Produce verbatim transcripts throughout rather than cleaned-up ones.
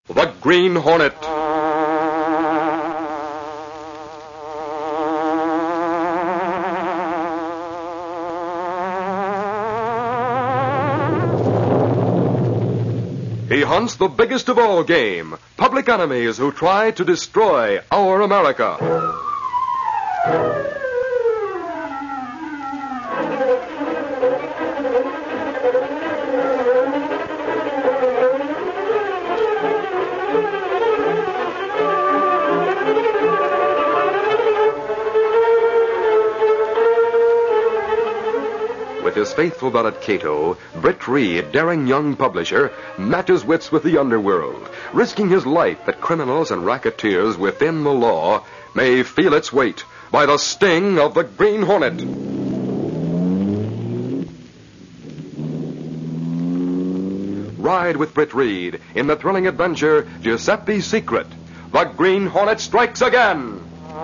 The Green Hornet. He hunts the biggest of all game, public enemies who try to destroy our America. With his faithful valet Cato, Britt Reed, daring young publisher, matches wits with the underworld, risking his life that criminals and racketeers within the law may feel its weight by the sting of the Green Hornet. Ride with Britt Reed in the thrilling adventure Giuseppe's Secret. The Green Hornet strikes again.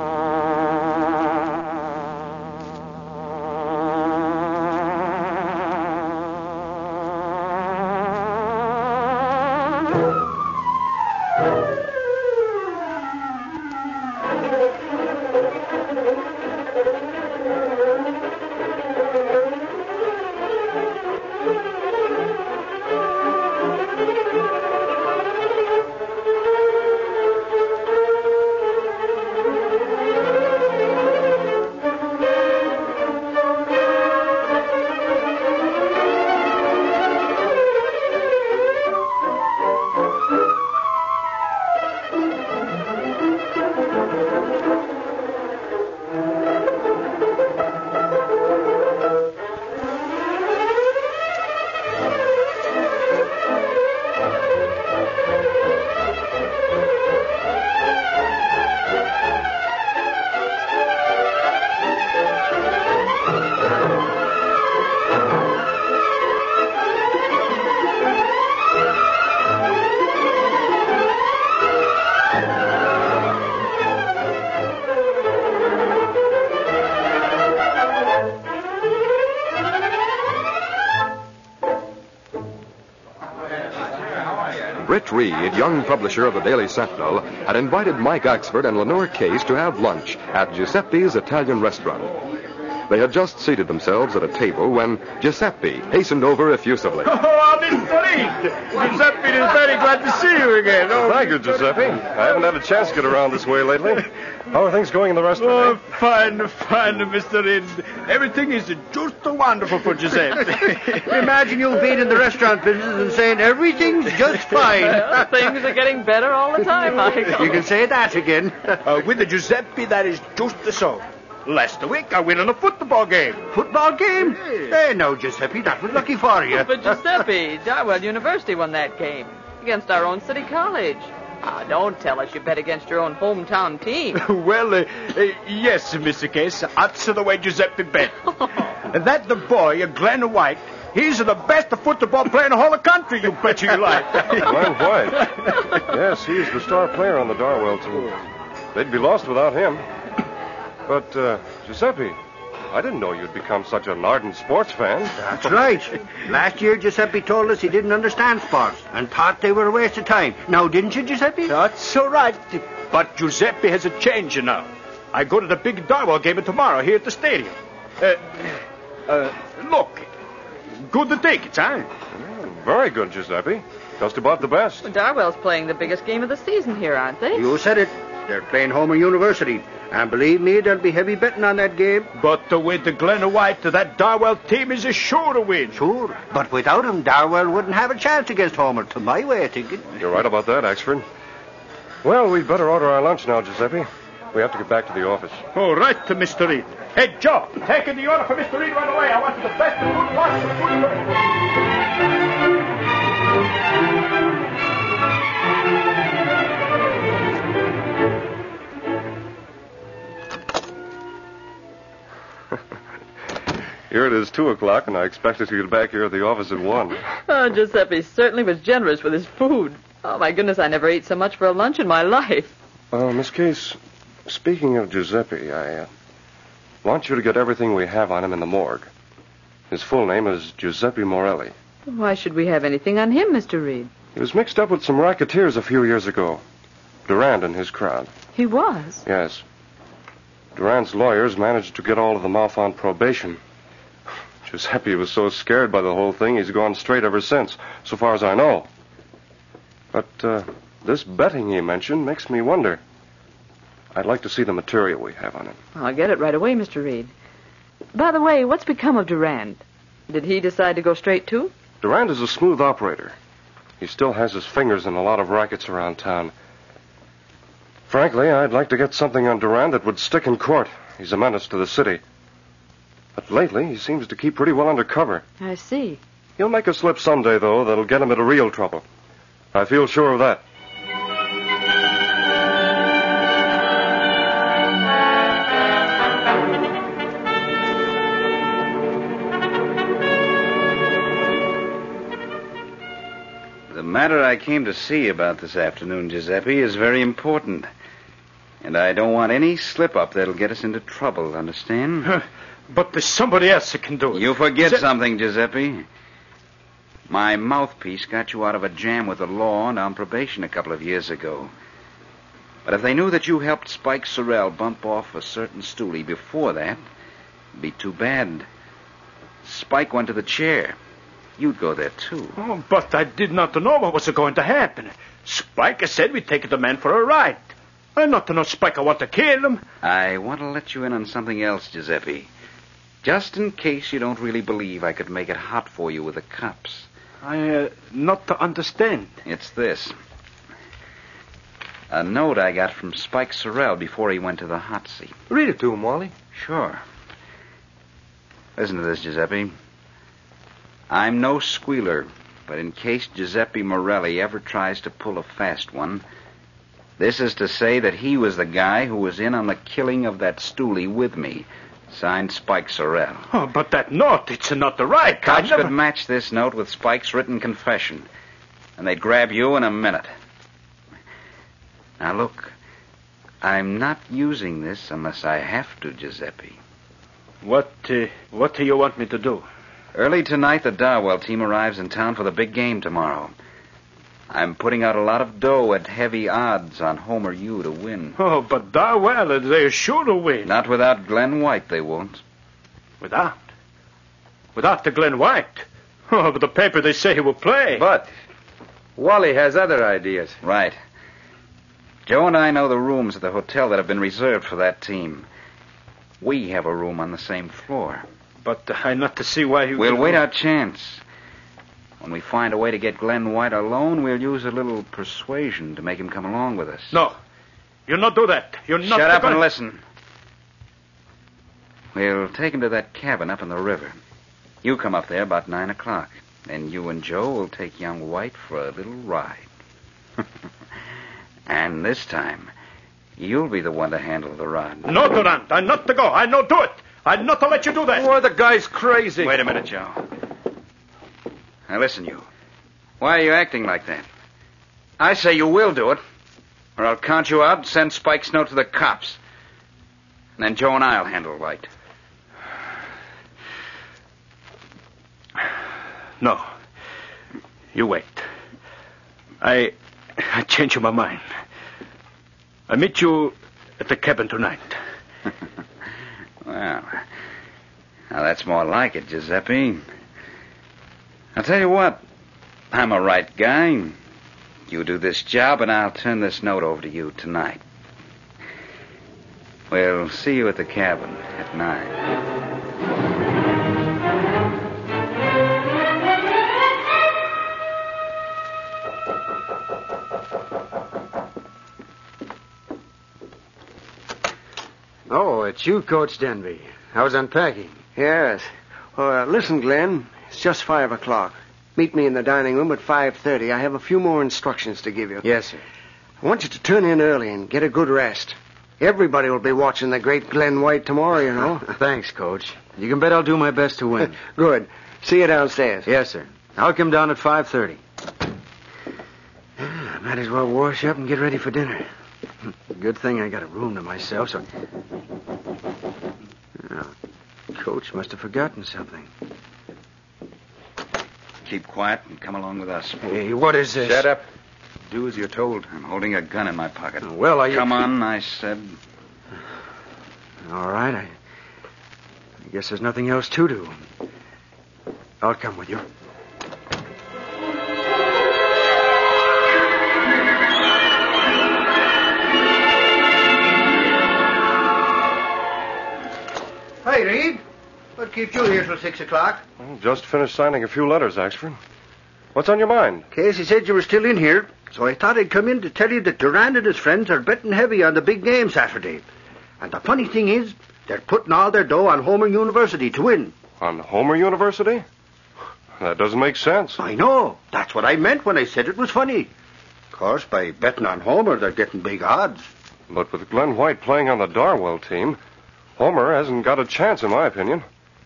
Britt Reed, young publisher of the Daily Sentinel, had invited Mike Axford and Lenore Case to have lunch at Giuseppe's Italian restaurant. They had just seated themselves at a table when Giuseppe hastened over effusively. Oh, Mister Reed! Giuseppe is very glad to see you again. Oh, Thank you, Giuseppe. I haven't had a chance to get around this way lately. How are things going in the restaurant? Oh, eh? fine, fine, Mister Reed. Everything is just wonderful for Giuseppe. Imagine you being in the restaurant business and saying everything's just fine. Well, things are getting better all the time, Michael. You can say that again. uh, with the Giuseppe, that is just the so. Last week, I win in a football game. Football game? Eh, no, Giuseppe, that was lucky for you. But Giuseppe, Darwell University won that game against our own city college. Ah, don't tell us you bet against your own hometown team. well, uh, uh, yes, Mister Case, that's the way Giuseppe bet. That the boy, uh, Glenn White, he's the best football player in the whole country, you bet you like. Glenn White. Yes, he's the star player on the Darwell team. They'd be lost without him. But, uh, Giuseppe, I didn't know you'd become such an ardent sports fan. That's right. Last year, Giuseppe told us he didn't understand sports and thought they were a waste of time. Now, didn't you, Giuseppe? That's all right. But Giuseppe has a change now. I go to the big Darwell game tomorrow here at the stadium. Uh, uh, look, good tickets, huh? Mm, very good, Giuseppe. Just about the best. Darwell's playing the biggest game of the season here, aren't they? You said it. They're playing Homer University. And believe me, there'll be heavy betting on that game. But uh, with the Glenn White, that Darwell team is a sure to win. Sure. But without him, Darwell wouldn't have a chance against Homer, to my way of thinking. You're right about that, Axford. Well, we'd better order our lunch now, Giuseppe. We have to get back to the office. All right, Mister Reed. Hey, Joe, take in the order for Mister Reed right away. I want the best of good lunch and Here it is, two o'clock, and I expected to get back here at the office at one. Oh, Giuseppe certainly was generous with his food. Oh, my goodness, I never ate so much for a lunch in my life. Uh, Miss Case, speaking of Giuseppe, I uh, want you to get everything we have on him in the morgue. His full name is Giuseppe Morelli. Why should we have anything on him, Mister Reed? He was mixed up with some racketeers a few years ago. Durand and his crowd. He was? Yes. Durand's lawyers managed to get all of them off on probation. Giuseppe was so scared by the whole thing, he's gone straight ever since, so far as I know. But uh, this betting he mentioned makes me wonder. I'd like to see the material we have on him. I'll get it right away, Mister Reed. By the way, what's become of Durand? Did he decide to go straight too? Durand is a smooth operator. He still has his fingers in a lot of rackets around town. Frankly, I'd like to get something on Durand that would stick in court. He's a menace to the city. But lately, he seems to keep pretty well under cover. I see. He'll make a slip someday, though, that'll get him into real trouble. I feel sure of that. The matter I came to see about this afternoon, Giuseppe, is very important. And I don't want any slip-up that'll get us into trouble, understand? Huh. But there's somebody else that can do it. You forget Is it- something, Giuseppe. My mouthpiece got you out of a jam with the law and on probation a couple of years ago. But if they knew that you helped Spike Sorrell bump off a certain stoolie before that, it'd be too bad. Spike went to the chair. You'd go there, too. Oh, but I did not know what was going to happen. Spike said we'd take the man for a ride. I not to know Spike I want to kill him. I want to let you in on something else, Giuseppe. Just in case you don't really believe I could make it hot for you with the cops. I uh, not to understand. It's this. A note I got from Spike Sorrell before he went to the hot seat. Read it to him, Wally. Sure. Listen to this, Giuseppe. I'm no squealer, but in case Giuseppe Morelli ever tries to pull a fast one, this is to say that he was the guy who was in on the killing of that stoolie with me. Signed, Spike Sorrell. Oh, but that note, it's not the right. Cops I never... could match this note with Spike's written confession, and they'd grab you in a minute. Now, look, I'm not using this unless I have to, Giuseppe. What, uh, what do you want me to do? Early tonight, the Darwell team arrives in town for the big game tomorrow. I'm putting out a lot of dough at heavy odds on Homer U to win. Oh, but Darwell, they're sure to win. Not without Glenn White, they won't. Without? Without the Glenn White? Oh, but the paper, they say he will play. But Wally has other ideas. Right. Joe and I know the rooms at the hotel that have been reserved for that team. We have a room on the same floor. But I not to see why he... We'll wait our chance. When we find a way to get Glenn White alone, we'll use a little persuasion to make him come along with us. No. You'll not do that. You're not... Shut up gonna... and listen. We'll take him to that cabin up in the river. You come up there about nine o'clock. Then you and Joe will take young White for a little ride. And this time, you'll be the one to handle the rod. No, Durant. I'm not to go. I no do it. I'm not to let you do that. Boy, the guy's crazy. Wait a minute, Joe. Now, listen, you. Why are you acting like that? I say you will do it, or I'll count you out and send Spike's note to the cops. And then Joe and I'll handle White. No. You wait. I... I change my mind. I meet you at the cabin tonight. Well, now that's more like it, Giuseppe. I'll tell you what. I'm a right guy. You do this job, and I'll turn this note over to you tonight. We'll see you at the cabin at nine. Oh, it's you, Coach Denby. How's unpacking? Yes. Well, uh, listen, Glenn. It's just five o'clock. Meet me in the dining room at five thirty. I have a few more instructions to give you. Yes, sir. I want you to turn in early and get a good rest. Everybody will be watching the great Glenn White tomorrow, you know. Thanks, Coach. You can bet I'll do my best to win. Good. See you downstairs. Yes, sir. I'll come down at five thirty. I might as well wash up and get ready for dinner. Good thing I got a room to myself, so... Oh, Coach must have forgotten something. keep quiet and come along with us. Hey, what is this? Shut up. Do as you're told. I'm holding a gun in my pocket. Well, I... Come on, I said. All right. I, I guess there's nothing else to do. I'll come with you. Hi, Reed. What keeps you here till six o'clock? Well, just finished signing a few letters, Axford. What's on your mind? Casey said you were still in here, so I thought I'd come in to tell you that Durand and his friends are betting heavy on the big game Saturday. And the funny thing is, they're putting all their dough on Homer University to win. On Homer University? That doesn't make sense. I know. That's what I meant when I said it was funny. Of course, by betting on Homer, they're getting big odds. But with Glenn White playing on the Darwell team, Homer hasn't got a chance, in my opinion.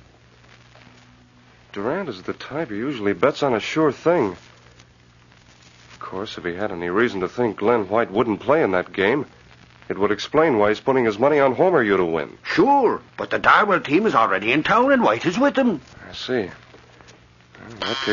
Durand is the type who usually bets on a sure thing. Of course, if he had any reason to think Glenn White wouldn't play in that game, it would explain why he's putting his money on Homer U to win. Sure, but the Darwell team is already in town and White is with them. I see. In that case...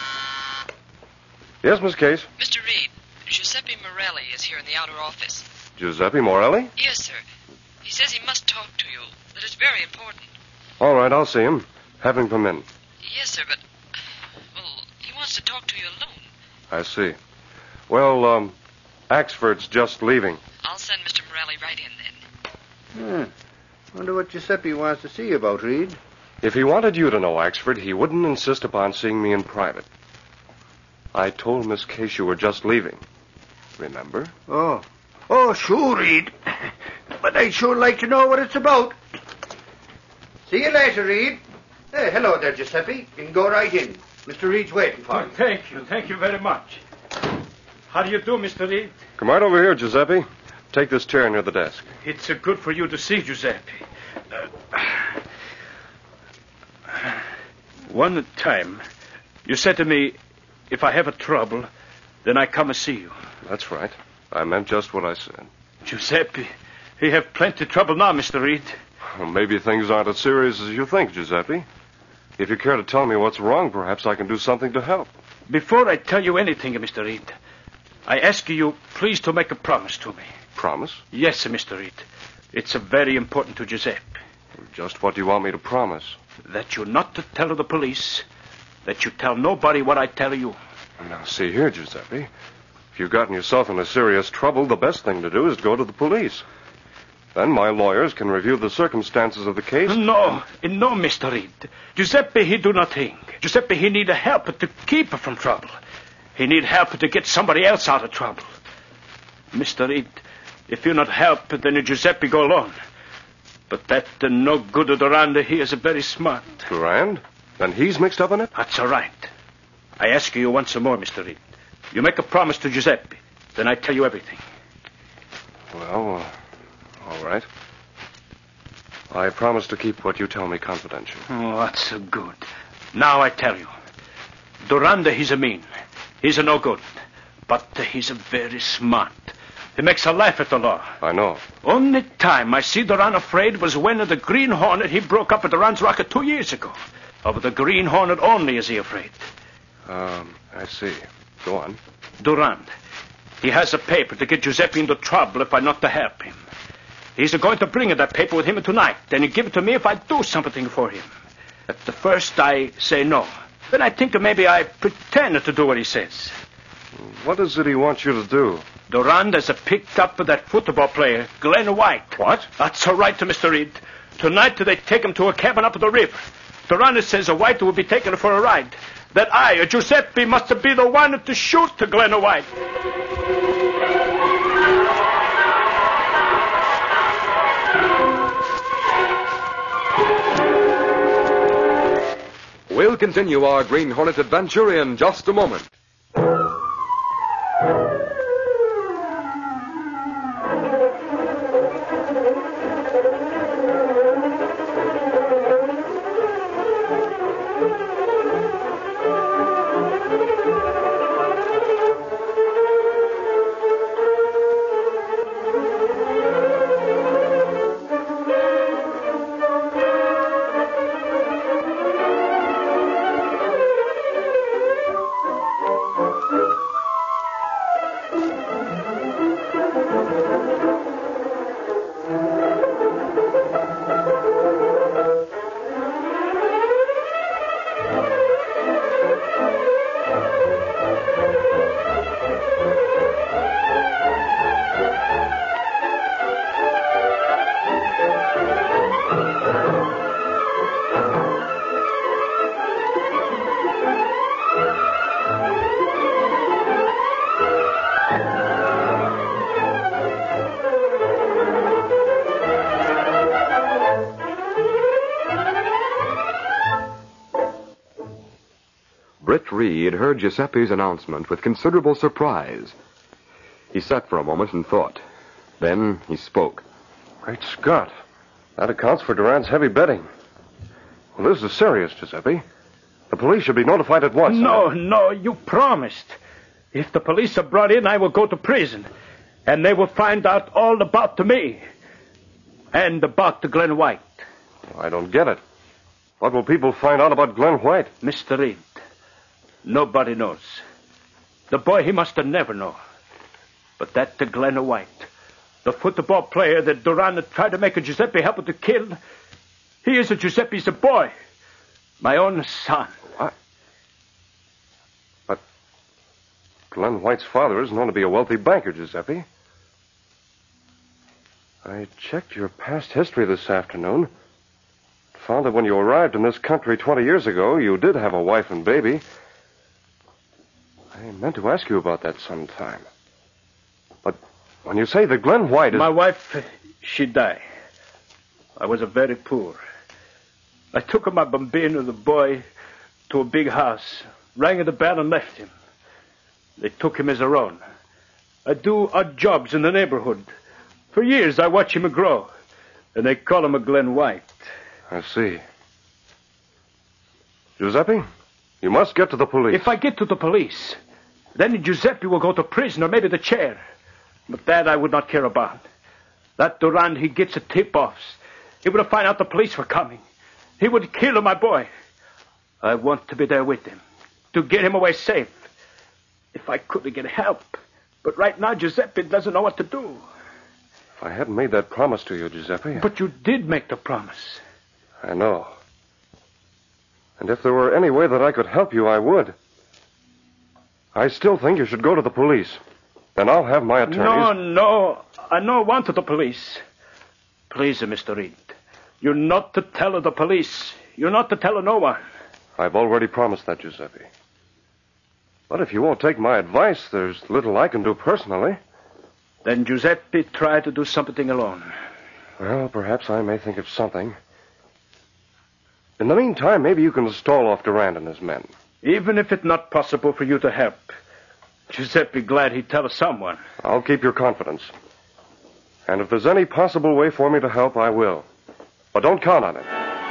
Yes, Miss Case? Mister Reed, Giuseppe Morelli is here in the outer office. Giuseppe Morelli? Yes, sir. He says he must talk to you, that it's very important. All right, I'll see him. Have him come in. Yes, sir, but... Well, he wants to talk to you alone. I see. Well, um, Axford's just leaving. I'll send Mister Morelli right in then. Hmm. Wonder what Giuseppe wants to see you about, Reed. If he wanted you to know, Axford, he wouldn't insist upon seeing me in private. I told Miss Case you were just leaving. Remember? Oh. Oh, sure, Reed. But I'd sure like to know what it's about. See you later, Reed. Hey, hello there, Giuseppe. You can go right in. Mister Reed's waiting for you. Oh, thank you. Thank you very much. How do you do, Mister Reed? Come right over here, Giuseppe. Take this chair near the desk. It's uh, good for you to see, Giuseppe. Uh, one time, you said to me, if I have a trouble, then I come and see you. That's right. I meant just what I said. Giuseppe, you have plenty of trouble now, Mister Reed. Well, maybe things aren't as serious as you think, Giuseppe. If you care to tell me what's wrong, perhaps I can do something to help. Before I tell you anything, Mister Reed, I ask you please to make a promise to me. Promise? Yes, Mister Reed. It's uh, very important to Giuseppe. Just what do you want me to promise? That you're not to tell the police. That you tell nobody what I tell you. Now, see here, Giuseppe. If you've gotten yourself into serious trouble, the best thing to do is go to the police. Then my lawyers can review the circumstances of the case. No, no, Mister Reed. Giuseppe, he do nothing. Giuseppe, he need help to keep her from trouble. He need help to get somebody else out of trouble. Mister Reed, if you not help, then Giuseppe go alone. But that uh, no good Durand, he is very smart. Durand? Then he's mixed up in it? That's all right. I ask you once more, Mister Reed. You make a promise to Giuseppe, then I tell you everything. Well, uh, all right. I promise to keep what you tell me confidential. Oh, that's so good. Now I tell you. Durand, he's a mean. He's a no good. But uh, he's a very smart. He makes a laugh at the law. I know. Only time I see Durand afraid was when the Green Hornet, he broke up with Durand's rocket two years ago. Of the Green Hornet only is he afraid. Um, I see. Go on. Durand. He has a paper to get Giuseppe into trouble if I not to help him. He's going to bring that paper with him tonight, and he give it to me if I do something for him. At the first, I say no. Then I think maybe I pretend to do what he says. What is it he wants you to do? Durand has picked up that football player, Glenn White. What? That's all right, Mister Reed. Tonight they take him to a cabin up the river. Durand says a White will be taken for a ride. That I, Giuseppe, must be the one to shoot to Glenn White. We'll continue our Green Hornet adventure in just a moment. Reed heard Giuseppe's announcement with considerable surprise. He sat for a moment and thought. Then he spoke. Great Scott. That accounts for Durand's heavy betting. Well, this is serious, Giuseppe. The police should be notified at once. No, no, you promised. If the police are brought in, I will go to prison. And they will find out all about me. And about the Glenn White. I don't get it. What will people find out about Glenn White? Mister Reed, nobody knows. The boy, he must have never known. But that the Glenn White, the football player that Durand tried to make a Giuseppe help to kill, he is a Giuseppe's a boy. My own son. What? But Glenn White's father is known to be a wealthy banker, Giuseppe. I checked your past history this afternoon. Found that when you arrived in this country twenty years ago, you did have a wife and baby. I meant to ask you about that sometime. But when you say that Glenn White is... My wife, she died. I was a very poor. I took my bambino, the boy, to a big house, rang the bell and left him. They took him as their own. I do odd jobs in the neighborhood. For years I watch him grow, and they call him a Glenn White. I see. Giuseppe, you must get to the police. If I get to the police, then Giuseppe will go to prison or maybe the chair. But that I would not care about. That Durand, he gets a tip-offs. He would find out the police were coming. He would kill my boy. I want to be there with him, to get him away safe. If I could get help. But right now, Giuseppe doesn't know what to do. If I hadn't made that promise to you, Giuseppe... But you did make the promise. I know. And if there were any way that I could help you, I would. I still think you should go to the police. Then I'll have my attorneys... No, no. I don't want the police. Please, Mister Reed. You're not to tell the police. You're not to tell no one. I've already promised that, Giuseppe. But if you won't take my advice, there's little I can do personally. Then Giuseppe try to do something alone. Well, perhaps I may think of something. In the meantime, maybe you can stall off Durand and his men. Even if it's not possible for you to help, Giuseppe glad he'd tell someone. I'll keep your confidence. And if there's any possible way for me to help, I will. But don't count on it.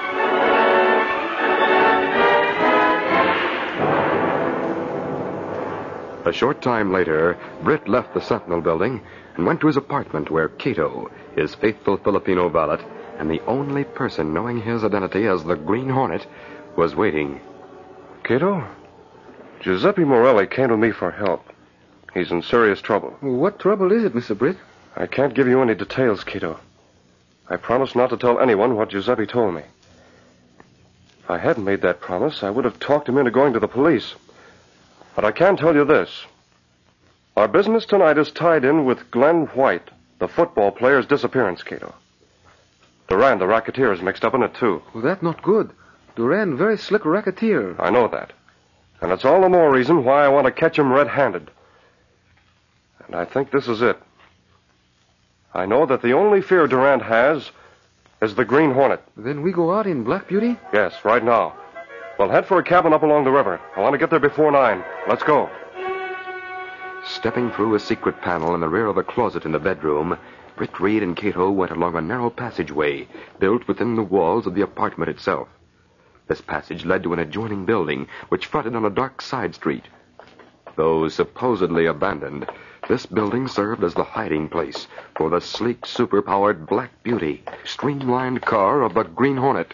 A short time later, Britt left the Sentinel building and went to his apartment where Cato, his faithful Filipino valet, and the only person knowing his identity as the Green Hornet, was waiting. Cato? Giuseppe Morelli came to me for help. He's in serious trouble. What trouble is it, Mister Britt? I can't give you any details, Cato. I promised not to tell anyone what Giuseppe told me. If I hadn't made that promise, I would have talked him into going to the police. But I can tell you this. Our business tonight is tied in with Glenn White, the football player's disappearance, Cato. Durand, the racketeer, is mixed up in it, too. Well, that's not good. Durand, very slick racketeer. I know that. And it's all the more reason why I want to catch him red-handed. And I think this is it. I know that the only fear Durand has is the Green Hornet. Then we go out in Black Beauty? Yes, right now. We'll head for a cabin up along the river. I want to get there before nine. Let's go. Stepping through a secret panel in the rear of a closet in the bedroom, Britt Reed and Cato went along a narrow passageway built within the walls of the apartment itself. This passage led to an adjoining building which fronted on a dark side street. Though supposedly abandoned, this building served as the hiding place for the sleek, super-powered Black Beauty, streamlined car of the Green Hornet.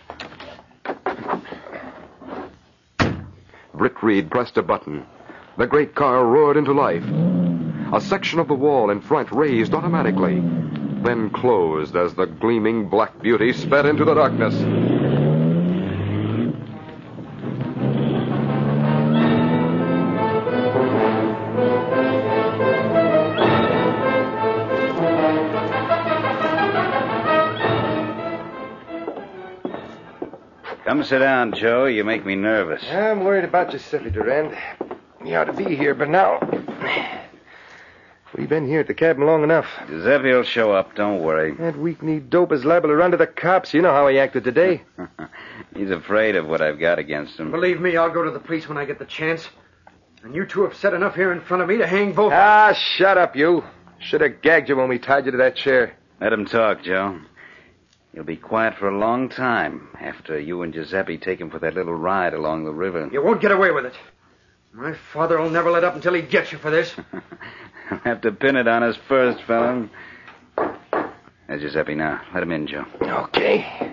Britt Reed pressed a button. The great car roared into life. A section of the wall in front raised automatically, then closed as the gleaming Black Beauty sped into the darkness. Come sit down, Joe. You make me nervous. I'm worried about Giuseppe Durand. He ought to be here, but now... We've been here at the cabin long enough. Giuseppe will show up. Don't worry. That weak-kneed dope is liable to run to the cops. You know how he acted today. He's afraid of what I've got against him. Believe me, I'll go to the police when I get the chance. And you two have said enough here in front of me to hang both. Ah, shut up, you. Should have gagged you when we tied you to that chair. Let him talk, Joe. You'll be quiet for a long time after you and Giuseppe take him for that little ride along the river. You won't get away with it. My father will never let up until he gets you for this. I'll have to pin it on us first, fella. There's Giuseppe now. Let him in, Joe. Okay.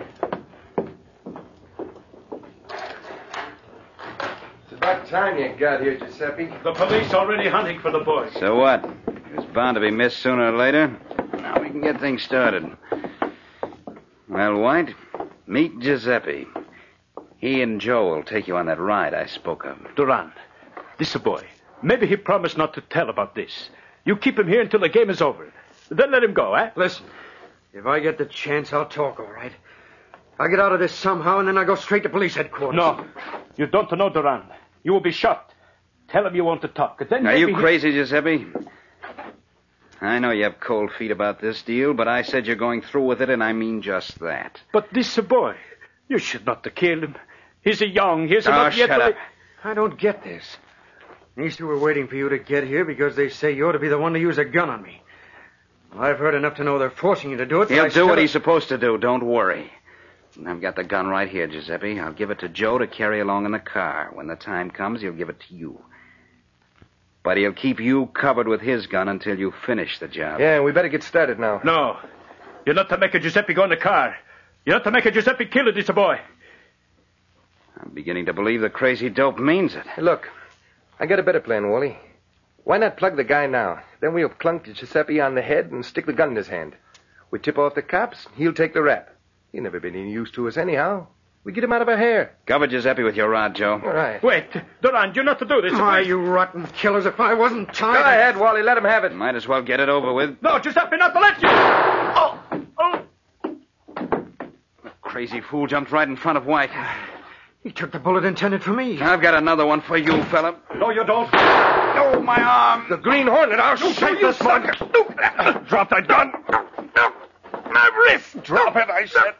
It's about time you got here, Giuseppe. The police already hunting for the boy. So what? He was bound to be missed sooner or later. Now we can get things started. Well, White, meet Giuseppe. He and Joe will take you on that ride I spoke of. Duran, this boy. Maybe he promised not to tell about this. You keep him here until the game is over. Then let him go, eh? Listen, if I get the chance, I'll talk, all right? I'll get out of this somehow, and then I'll go straight to police headquarters. No, you don't know Duran. You will be shot. Tell him you want to talk. Then Are you he... crazy, Giuseppe? I know you have cold feet about this deal, but I said you're going through with it, and I mean just that. But this boy, you should not kill him. He's a young, he's oh, not yet... shut up. I don't get this. These two were waiting for you to get here because they say you ought to be the one to use a gun on me. Well, I've heard enough to know they're forcing you to do it. He'll I do still... what he's supposed to do, don't worry. I've got the gun right here, Giuseppe. I'll give it to Joe to carry along in the car. When the time comes, he'll give it to you. But he'll keep you covered with his gun until you finish the job. Yeah, we better get started now. No. You're not to make a Giuseppe go in the car. You're not to make a Giuseppe kill this boy. I'm beginning to believe the crazy dope means it. Hey, look, I got a better plan, Wally. Why not plug the guy now? Then we'll clunk Giuseppe on the head and stick the gun in his hand. We tip off the cops, he'll take the rap. He's never been any use to us anyhow. We get him out of our hair. Cover Giuseppe with your rod, Joe. All right. Wait, Duran, you're not to do this. Why, you rotten killers, if I wasn't tied... Go ahead, Wally, let him have it. Might as well get it over with. No, Giuseppe, not to let you. Oh, oh. The crazy fool jumped right in front of White. He took the bullet intended for me. I've got another one for you, fella. No, you don't. Oh, my arm. The Green Hornet, I'll shoot this one. Drop that gun. My wrist. Drop it, I said.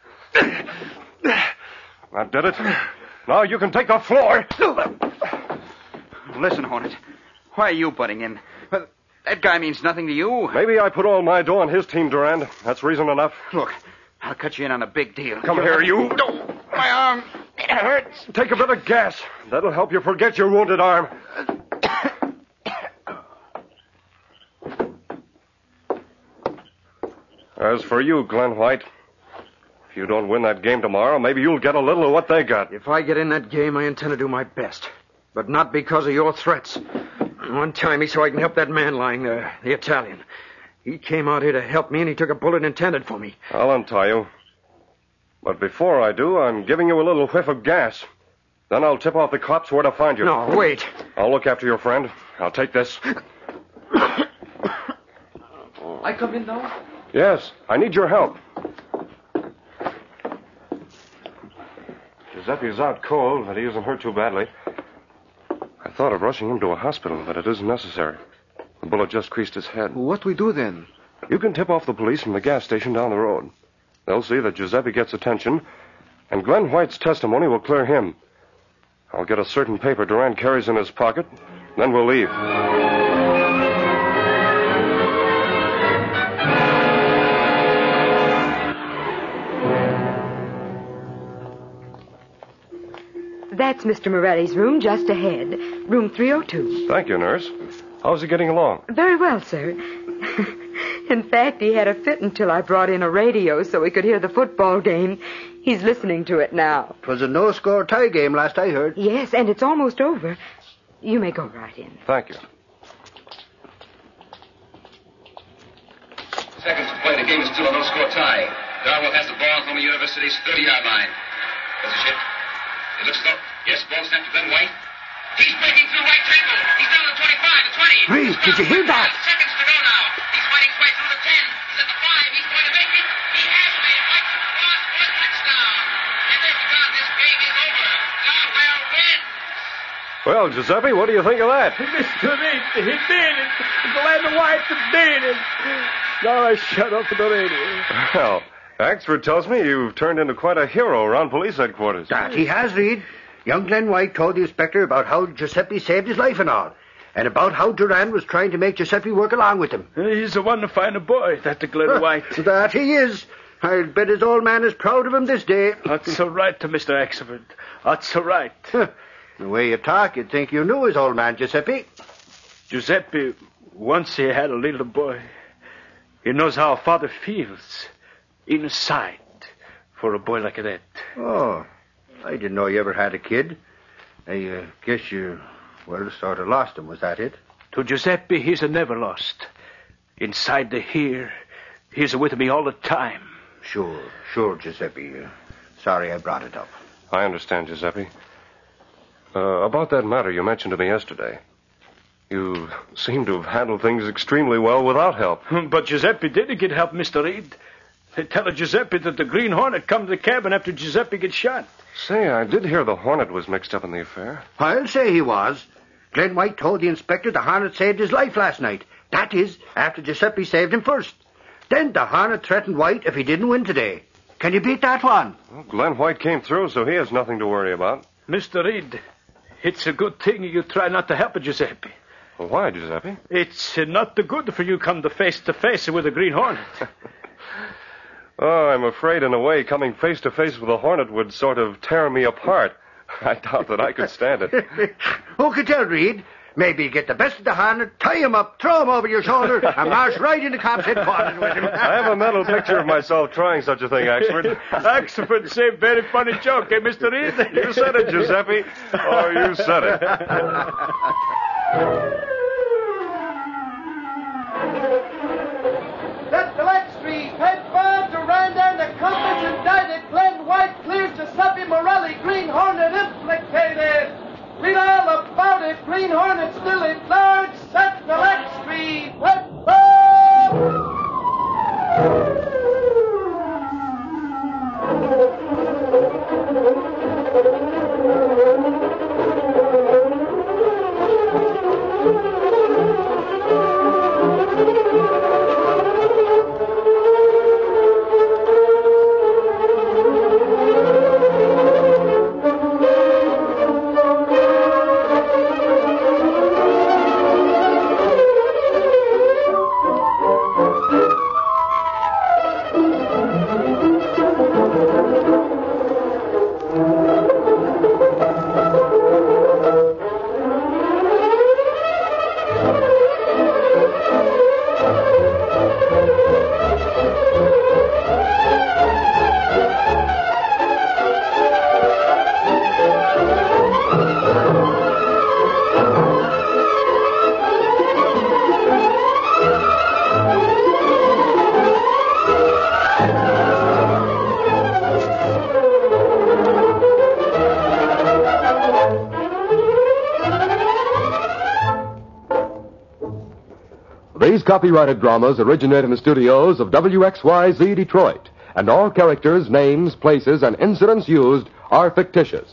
That did it. Now you can take the floor. Listen, Hornet. Why are you butting in? That guy means nothing to you. Maybe I put all my dough on his team, Durand. That's reason enough. Look, I'll cut you in on a big deal. Come here, you. No, my arm. It hurts. Take a bit of gas. That'll help you forget your wounded arm. As for you, Glenn White, if you don't win that game tomorrow, maybe you'll get a little of what they got. If I get in that game, I intend to do my best. But not because of your threats. One time he so I can help that man lying there, the Italian. He came out here to help me, and he took a bullet intended for me. I'll untie you. But before I do, I'm giving you a little whiff of gas. Then I'll tip off the cops where to find you. No, wait. I'll look after your friend. I'll take this. I come in now? Yes, I need your help. Giuseppe's out cold, but he isn't hurt too badly. I thought of rushing him to a hospital, but it isn't necessary. The bullet just creased his head. What we do then? You can tip off the police from the gas station down the road. They'll see that Giuseppe gets attention, and Glenn White's testimony will clear him. I'll get a certain paper Durand carries in his pocket, then we'll leave. That's Mister Morelli's room just ahead. Room three oh two. Thank you, nurse. How's he getting along? Very well, sir. In fact, he had a fit until I brought in a radio so he could hear the football game. He's listening to it now. It was a no-score tie game last I heard. Yes, and it's almost over. You may go right in. Thank you. Seconds to play. The game is still a no-score tie. Darwell has the ball from the university's thirty-yard line. There's a shift. It looks as though... Yes, ball snapped to Glenn White. He's breaking through right tackle. He's down to the twenty-five, the twenty. Reed, did you hear that? Seconds to go now. He's fighting his way through the ten. He's at the five. He's going to make it. He has made it. White cross for a touchdown. And there's the gun. This game is over. Darwell wins. Well, Giuseppe, what do you think of that? Mister Reed, he did it. Glenn White did it. Now I shut up the radio. Well, Axford tells me you've turned into quite a hero around police headquarters. That he has, Reed. Young Glenn White told the inspector about how Giuseppe saved his life and all, and about how Durand was trying to make Giuseppe work along with him. He's a one fine boy, that Glenn White. That he is. I'll bet his old man is proud of him this day. That's all right, Mister Axford. That's all right. The way you talk, you'd think you knew his old man, Giuseppe. Giuseppe, once he had a little boy. He knows how a father feels inside for a boy like that. Oh, I didn't know you ever had a kid. I uh, guess you, well, sort of lost him. Was that it? To Giuseppe, he's a never lost. Inside the here, he's with me all the time. Sure, sure, Giuseppe. Uh, sorry I brought it up. I understand, Giuseppe. Uh, about that matter you mentioned to me yesterday. You seem to have handled things extremely well without help. But Giuseppe didn't get help, Mister Reed. They tell Giuseppe that the Green Hornet come to the cabin after Giuseppe gets shot. Say, I did hear the Hornet was mixed up in the affair. I'll say he was. Glenn White told the inspector the Hornet saved his life last night. That is, after Giuseppe saved him first. Then the Hornet threatened White if he didn't win today. Can you beat that one? Well, Glenn White came through, so he has nothing to worry about. Mister Reed, it's a good thing you try not to help Giuseppe. Well, why, Giuseppe? It's uh, not the good for you come to face to face with a Green Hornet. Oh, I'm afraid in a way coming face to face with a Hornet would sort of tear me apart. I doubt that I could stand it. Who could tell, Reed? Maybe you get the best of the Hornet, tie him up, throw him over your shoulder, and march right into cops' headquarters with him. I have a mental picture of myself trying such a thing, Axford. Axford say very funny joke, eh, Mister Reed? You said it, Giuseppe. Oh, you said it. That's Gillette Street. Head for Durand and the compass indicted. Glenn White clears Giuseppe Morelli. Green Hornet implicated. Read all about it. Green Hornet still at large. Set Gillette Street. Head These copyrighted dramas originate in the studios of W X Y Z Detroit, and all characters, names, places, and incidents used are fictitious.